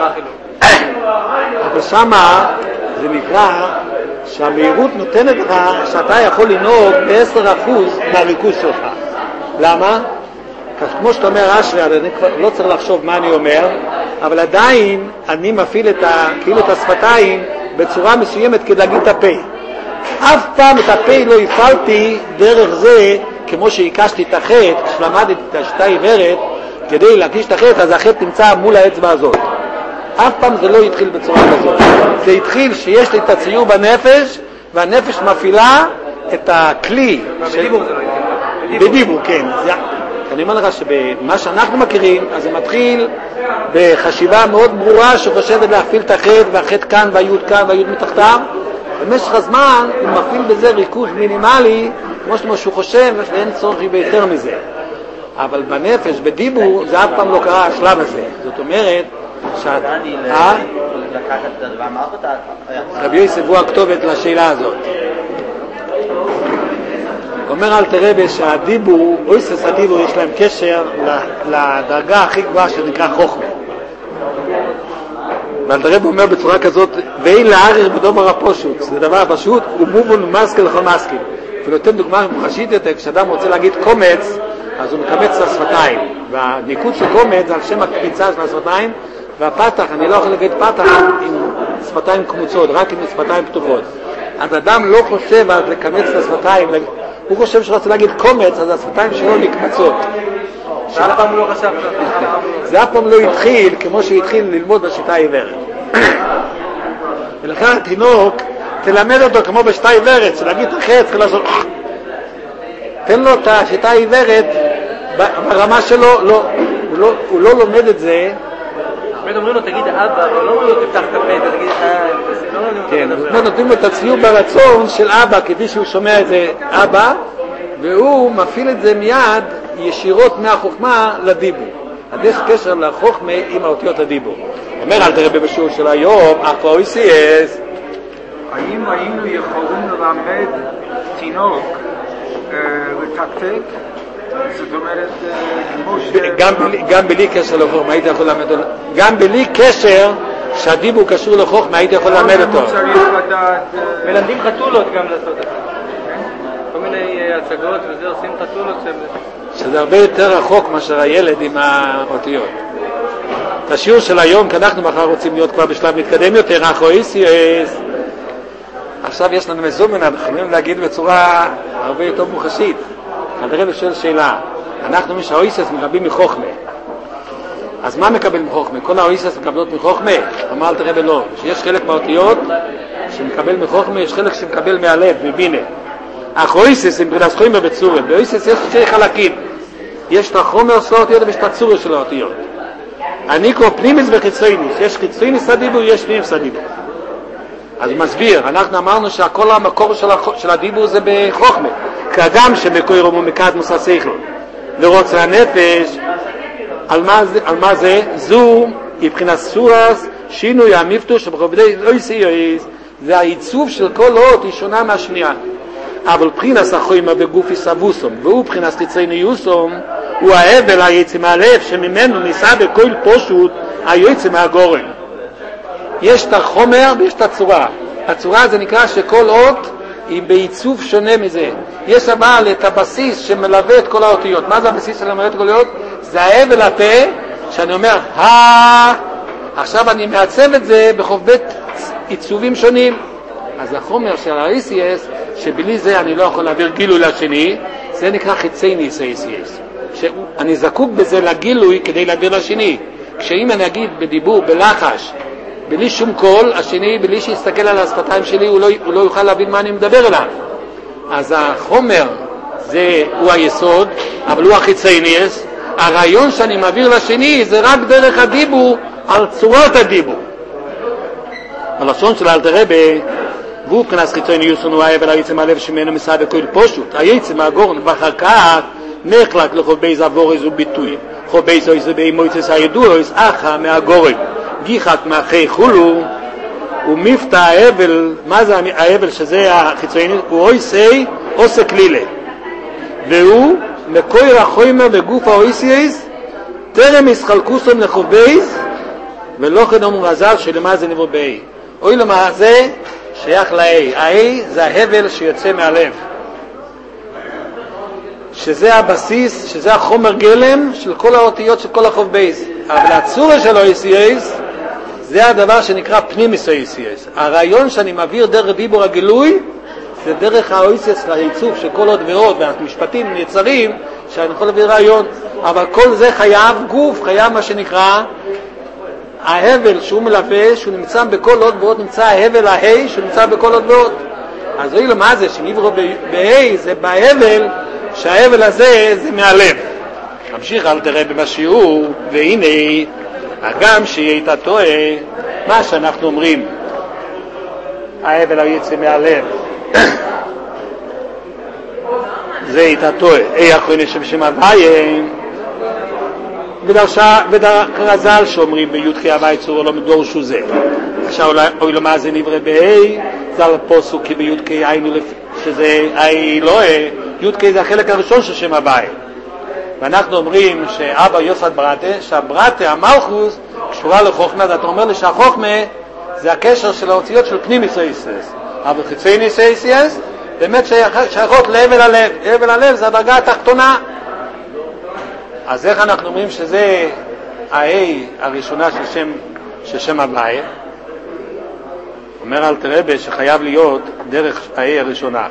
אבל שמה זה נקרא שהמהירות נותנת לך שאתה יכול לנהוג ב-עשרה אחוז מהריכוז שלך. למה? כמו שאתה אומר, אשרי, אני לא צריך לחשוב מה אני אומר, אבל עדיין אני מפעיל את ה, כאילו את השפתיים בצורה מסוימת כדי להגיד את הפה. אף פעם את הפה לא הפעלתי דרך זה, כמו שהקשתי את החטא, כשלמדתי את השיטה עיוורת, כדי להקיש את החטא, אז החטא נמצא מול האצבע הזאת. אף פעם זה לא התחיל בצורה כזאת. זה התחיל שיש לי את הציור בנפש, והנפש מפעילה את הכלי. בדיבור זה לא התחיל. בדיבור, כן. אני אומר לך שבמה שאנחנו מכירים, אז זה מתחיל בחשיבה מאוד ברורה שחושבת להפעיל את החטא, והחטא כאן והיוד כאן והיוד מתחתיו. במשך הזמן הוא מפעיל בזה ריכוז מינימלי, כמו שהוא חושב, ואין צורך ביותר מזה. אבל בנפש, בדיבור, זה אף פעם לא קרה השלב הזה. זאת אומרת, שאת... אה? רבי יוסף הוא הכתובת לשאלה הזאת. אומר אל תראה שהדיבור, אויסס הדיבור יש להם קשר לדרגה הכי גבוהה שנקרא חוכמה. ואל תראה אומר בצורה כזאת, ואין להעריר בדובר הפושוט, זה דבר פשוט, הוא מובן ומסקל לכל מסקל. ונותן דוגמה מוחשית יותר, כשאדם רוצה להגיד קומץ, אז הוא מקמץ את השפתיים. והניקוד של קומץ זה על שם הקפיצה של השפתיים, והפתח, אני לא יכול להגיד פתח עם שפתיים קמוצות, רק עם שפתיים פתוחות. אז אדם לא חושב אז לקמץ את השפתיים, הוא חושב שרוצה להגיד קומץ, אז השפתיים שלו נקמצות. שאף פעם הוא לא חשב. זה אף פעם לא התחיל כמו שהוא התחיל ללמוד בשיטה העיוורת. ולכן התינוק, תלמד אותו כמו בשיטה העיוורת, שלהגיד את החץ, צריך לעשות... תן לו את השיטה העיוורת, ברמה שלו, לא, הוא, לא, הוא לא לומד את זה. באמת אומרים לו, תגיד אבא, אבל לא אומרים לו, תפתח את הפה, תגיד, לא כן, נותנים לו את הציור ברצון של אבא, כפי שהוא שומע את זה אבא, והוא מפעיל את זה מיד ישירות מהחוכמה לדיבור. אז יש קשר לחוכמה עם האותיות הדיבור. אומר, אל תראה בשיעור של היום, אף או איסייס. האם היינו יכולים ללמד תינוק לתקתק? זאת אומרת, כמו ש... גם בלי קשר לחוכמה, הייתי יכול ללמד אותו. גם בלי קשר שהדיבור קשור לחוכמה, הייתי יכול ללמד אותו. מלמדים חתולות גם לעשות את זה. כל מיני הצגות וזה, עושים חתולות שזה הרבה יותר רחוק מאשר הילד עם האותיות. את השיעור של היום, כי אנחנו מחר רוצים להיות כבר בשלב מתקדם יותר, אחויסיס. עכשיו יש לנו מזומן, אנחנו יכולים להגיד בצורה הרבה יותר מוחשית. כנראה בשביל שאלה, אנחנו מי שהאויסס מקבלים מחוכמה. אז מה מקבל מחוכמה? כל האויסס מקבלות מחוכמה? אמר אל תראה בלא, שיש חלק מהאותיות שמקבל מחוכמה, יש חלק שמקבל מהלב, מבינה. האויסס הם בנסחוים בצורה, באויסס יש שתי חלקים. יש את החומר של האותיות ויש את הצורה של האותיות. אני קורא פנימיס וחיצויניס, יש חיצויניס הדיבור, יש פנימיס הדיבור. אז מסביר, אנחנו אמרנו שהכל המקור של, הח... של הדיבור זה בחוכמה. כאדם שמקוירו ומקד מוסע שכל ורוצה הנפש, על מה זה? על מה זה? זו מבחינת סורס, שינוי המפתור שבחובדי אויסיוס, זה העיצוב של כל אות היא שונה מהשנייה. אבל בחינס החוימה בגופי סבוסום, והוא בחינס חיצוניוסום, הוא ההבל היצא מהלב שממנו ניסה בכל פשוט היוצא מהגורן. יש את החומר ויש את הצורה. הצורה זה נקרא שכל אות היא בעיצוב שונה מזה. יש אבל את הבסיס שמלווה את כל האותיות. מה זה הבסיס שמלווה את כל האותיות? זה ההבל הפה, שאני אומר, הא, עכשיו אני מעצב את זה בחובית עיצובים שונים. אז החומר של ה-איי-סי-אס, שבלי זה אני לא יכול להעביר גילוי לשני, זה נקרא חיצייניס ה-איי-סי-אס. שאני זקוק בזה לגילוי כדי להעביר לשני. כשאם אני אגיד בדיבור, בלחש, בלי שום קול, השני, בלי שיסתכל על השפתיים שלי, הוא לא, הוא לא יוכל להבין מה אני מדבר אליו. אז החומר זה, הוא היסוד, אבל הוא החיצייניס. הרעיון שאני מעביר לשני זה רק דרך הדיבור, על צורת הדיבור. הלשון של אלתר רבי, והוא כנס חיצייניוס הוא האבל היצא מהלב שמנו מסע וכל פשוט. היצא מהגורן ואחר כך נחלק לכל בייז עבור איזו ביטוי. כל בייז איזו בי מויצס הידוע, איז אחא מהגורן. גיחק מאחי חולו, ומפתע האבל, מה זה האבל שזה החיצייניוס? הוא אויסי עושה כלילה. והוא מקויר החוימר בגוף האויסייס, טרם ישחלקוסם לחובייס, ולא כן אומר הזר שלמה זה נבוא באי. אוי למה זה שייך לאי. האי זה ההבל שיוצא מהלב. שזה הבסיס, שזה החומר גלם של כל האותיות של כל החוב בייס. אבל הצורה של האויסייס, זה הדבר שנקרא פנימיס האויסייס. הרעיון שאני מעביר דרך דיבור הגילוי, זה דרך האויסייס לעיצוב של כל עוד ועוד, והמשפטים נצרים, שאני יכול להביא רעיון. אבל כל זה חייב גוף, חייב מה שנקרא, ההבל שהוא מלווה, שהוא נמצא בכל עוד ועוד, נמצא ההבל ההי, שהוא נמצא בכל עוד ועוד. אז ראי לו מה זה, שנברו בהי, זה בהבל, שההבל הזה זה מהלב. נמשיך אל תראה בשיעור, והנה, הגם שהיא הייתה טועה, מה שאנחנו אומרים, ההבל היצא מהלב, זה הייתה טועה. אי אחרוני שבשם הוויה, ודרזל שאומרים בי"ח הווי צור לא מדורשו זה. עכשיו אוי למה זה נברא בהי, זה על הפוסוק כי בי"ח היינו שזה אי לא אי, י"ח זה החלק הראשון של שם הווי. ואנחנו אומרים שאבא יוסד ברטה, שהברטה, המלכוס, קשורה לחוכמה, אז אתה אומר לי שהחוכמה זה הקשר של האותיות של פנימיס האיסס. אבל חיצייניס האיסס, באמת שייכות להבל הלב. הבל הלב זה הדרגה התחתונה. אז איך אנחנו אומרים שזה ה-A הראשונה של שם, של שם הווי? אומר אלתר רבי שחייב להיות דרך ה-A הראשונה.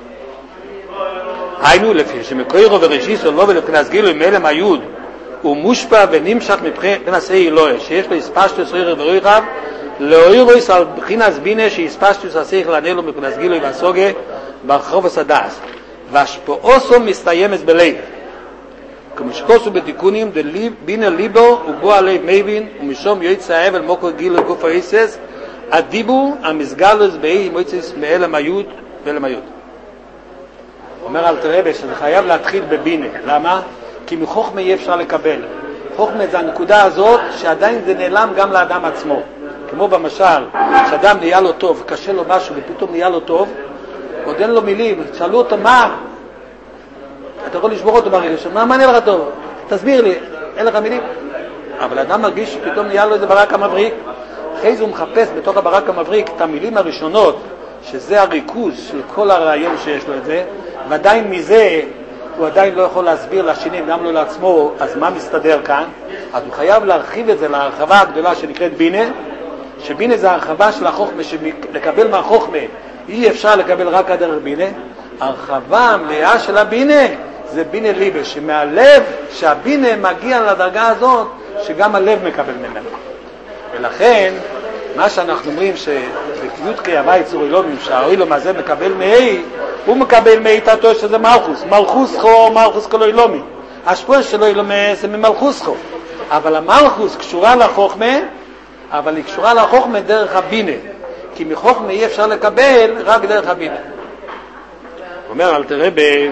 היינו לפי שמקוירו ורשיסו לא ולבחינת גילוי מאלם היוד הוא מושפע ונמשך מבחינת A אלוהי שיש לו הספשטוס ריר ורוחב לאוירויס על בחינת בינה שהספשטוס השכל הנלו מבחינת גילוי והסוגה ברחוב הסדס והשפעוסו מסתיימת בלב כמו שקוסו בתיקונים בינה ליבו ובו הלב מבין ומשום יועץ האבל מוקו גילוי גוף האיסס הדיבור המסגלוס באי מועצס מאלם היוד ואלם היוד. אומר אלתר רבי שזה חייב להתחיל בבינה. למה? כי מחוכמה אי אפשר לקבל. חוכמה זה הנקודה הזאת שעדיין זה נעלם גם לאדם עצמו. כמו במשל, שאדם נהיה לו טוב, קשה לו משהו ופתאום נהיה לו טוב, עוד אין לו מילים, שאלו אותו מה? אתה יכול לשבור אותו ברגע, מה, מה נהיה לך טוב? תסביר לי, אין לך מילים. אבל האדם מרגיש שפתאום נהיה לו איזה ברק המבריק, אחרי זה הוא מחפש בתוך הברק המבריק את המילים הראשונות, שזה הריכוז של כל הרעיון שיש לו את זה, ועדיין מזה הוא עדיין לא יכול להסביר לשני, גם לא לעצמו, אז מה מסתדר כאן? אז הוא חייב להרחיב את זה להרחבה הגדולה שנקראת בינה, שבינה זה הרחבה של החוכמה, שלקבל מהחוכמה אי אפשר לקבל רק הדרך בינה. הרחבה המלאה של הבינה זה בינה ליבה, שמהלב, שהבינה מגיע לדרגה הזאת, שגם הלב מקבל ממנו. ולכן, מה שאנחנו אומרים שבקי"ח הווי צור אלוהים שהאילום הזה מקבל מאי, הוא מקבל מאיתתו שזה מלכוס, מלכוס חו, מלכוס כל אילומי. השפוע שלו אילומי זה ממלכוס חו. אבל המלכוס קשורה לחוכמה, אבל היא קשורה לחוכמה דרך הבינה. כי מחוכמה אי אפשר לקבל רק דרך הבינה. אומר אלתר רבי,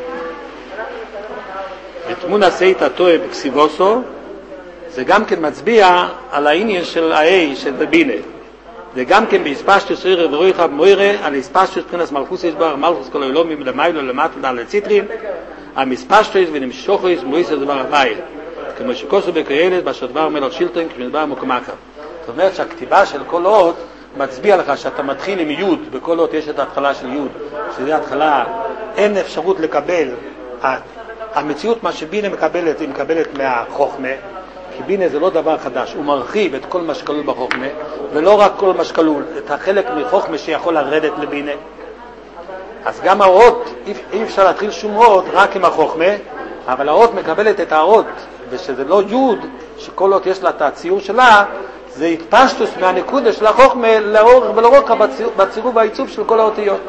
בתמונה סייתתו בקסיבוסו, זה גם כן מצביע על העניין של ה-A, של הבינה. זה גם כן בהספשטוס ריר ורוחב מוירה, על הספשטוס מבחינת מלכוס יסבר, מלכוס כל האילומים למיילו למטה דל לציטרין, המספשטוס ונמשוכוס מויסה דבר הווי. כמו שכוסו בקריילת, בשדבר מלך שילטון, כשמדבר מוקמקה. זאת אומרת שהכתיבה של כל אות מצביע לך שאתה מתחיל עם יוד, בכל אות יש את ההתחלה של יוד, שזה התחלה, אין אפשרות לקבל, המציאות מה שבינה מקבלת, היא מקבלת מהחוכמה, כי בינה זה לא דבר חדש, הוא מרחיב את כל מה שכלול בחוכמה, ולא רק כל מה שכלול, את החלק מחוכמה שיכול לרדת לבינה. אז גם האות, אי אפשר להתחיל שום אות רק עם החוכמה, אבל האות מקבלת את האות, ושזה לא יוד, שכל אות יש לה את הציור שלה, זה התפשטוס מהנקודה של החוכמה לאורך ולרוחב בצירוף והעיצוב של כל האותיות.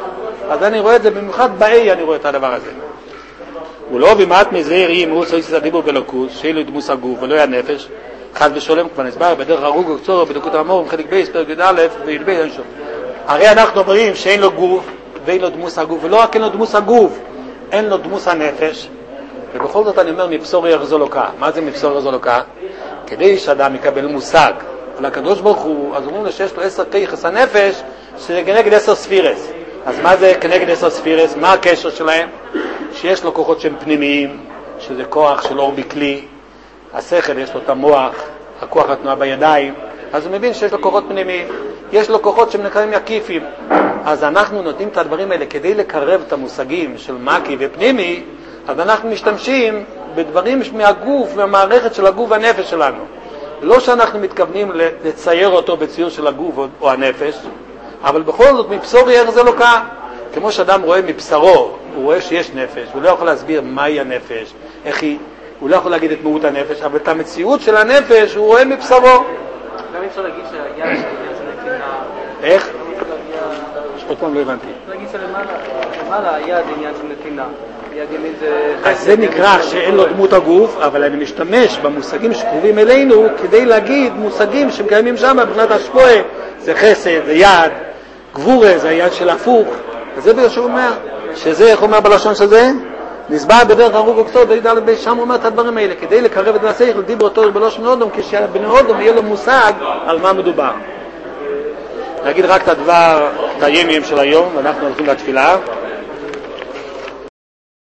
אז אני רואה את זה במיוחד באי, אני רואה את הדבר הזה. ולא במעט מזהיר היא מרוץ איסס הדיבור בלוקוס, שיהיה לו דמוס הגוף ולא היה נפש, חד ושולם כבר נסבר בדרך הרוג וקצור בדקות המור, חלק בייס, פרק י' א' וי' ב' אין שום. הרי אנחנו אומרים שאין לו גוף ואין לו דמוס הגוף, ולא רק אין לו דמוס הגוף, אין לו דמוס הנפש, ובכל זאת אני אומר מבשור יחזו לוקה. מה זה מבשור יחזו לוקה? כדי שאדם יקבל מושג על הקדוש ברוך הוא, אז אומרים לו שיש לו עשר כיחס הנפש, שזה כנגד עשר ספירס. אז מה זה כנגד עשר ספירס? מה הקשר שלהם? שיש לו כוחות שהם פנימיים, שזה כוח של אור בכלי, השכל יש לו את המוח, הכוח התנועה בידיים, אז הוא מבין שיש לו כוחות פנימיים, יש לו כוחות שהם נקראים יקיפים. אז אנחנו נותנים את הדברים האלה כדי לקרב את המושגים של מקי ופנימי, אז אנחנו משתמשים בדברים מהגוף, מהמערכת של הגוף והנפש שלנו. לא שאנחנו מתכוונים לצייר אותו בציור של הגוף או הנפש, אבל בכל זאת מבשור יחז אלוקה. כמו שאדם רואה מבשרו, הוא רואה שיש נפש, הוא לא יכול להסביר מהי הנפש, איך היא, הוא לא יכול להגיד את מהות הנפש, אבל את המציאות של הנפש הוא רואה מבשרו. גם אפשר להגיד שהיד של נתינה... איך? עוד פעם לא הבנתי. אפשר להגיד שלמעלה היד עניין של נתינה. אז זה נקרא שאין לו דמות הגוף, אבל אני משתמש במושגים שקרובים אלינו כדי להגיד מושגים שקיימים שם בבחינת השפועה, זה חסד, זה יד, גבורה, זה היד של הפוך. אז זה בגלל שהוא אומר, שזה, איך אומר בלשון שזה? נסבר בדרך הרוג וקצות, שם הוא אומר את הדברים האלה, כדי לקרב את השכל, דיבר אותו בלשון אודום, כשבני אודום יהיה לו מושג על מה מדובר. נגיד רק את הדבר, את הימים של היום, ואנחנו הולכים לתפילה.